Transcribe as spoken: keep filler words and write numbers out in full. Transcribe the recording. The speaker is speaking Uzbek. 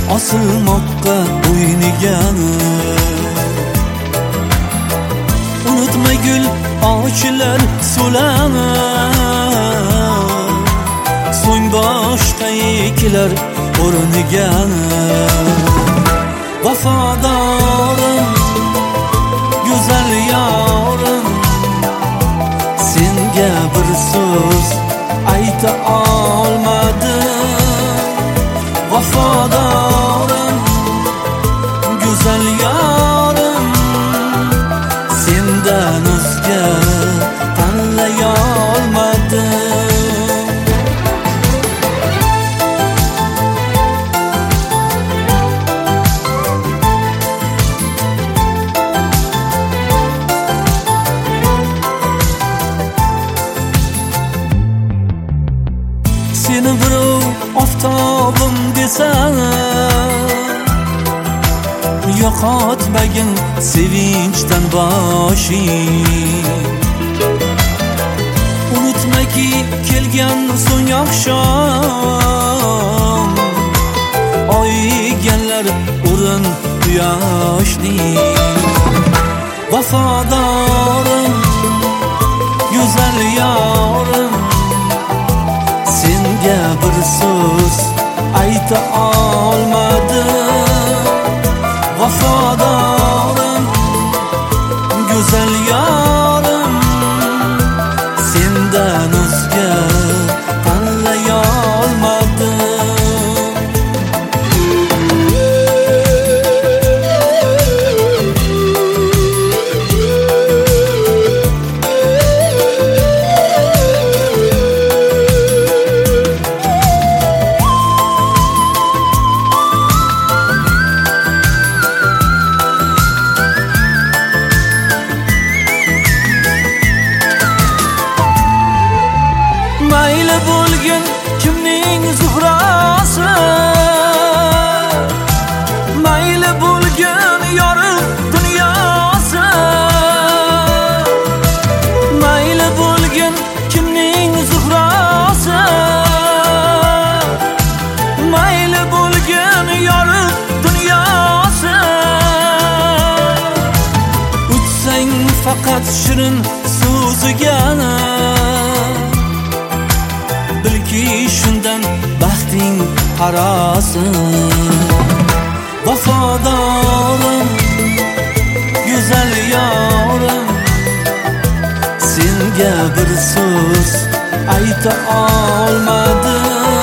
osilmoqqa bo'yniga. Unutma gul ochilar so'lar, so'ng boshqa ekilar o'rniga. Vafodorim, go'zal yorim, senga bir so'z ayta olmadim. Vafodorim, go'zal yorim, sendan o'zga tanlay olmadim. Seni birov oftobim desa, yo'qotmagin sevinchdan boshing. Unutmaki kelgan so'ng oqshom, oyganlar o'rin quyoshning. Vafodorim, go'zal yorim, senga bir so'z ayta olmadim. Vafodorim, go'zal yorim, sendan o'zga tanlay olmadim. Mayli bo'lgin kimning zuhrasi, mayli bo'lgin yorug' dunyosi, mayli bo'lgin kimning zuhrasi, mayli bo'lgin yorug' dunyosi. Utsang faqat shirin so'ziga, bilki shundan baxting qarosin. Vafodorim, go'zal yorim, senga bir so'z ayta olmadim.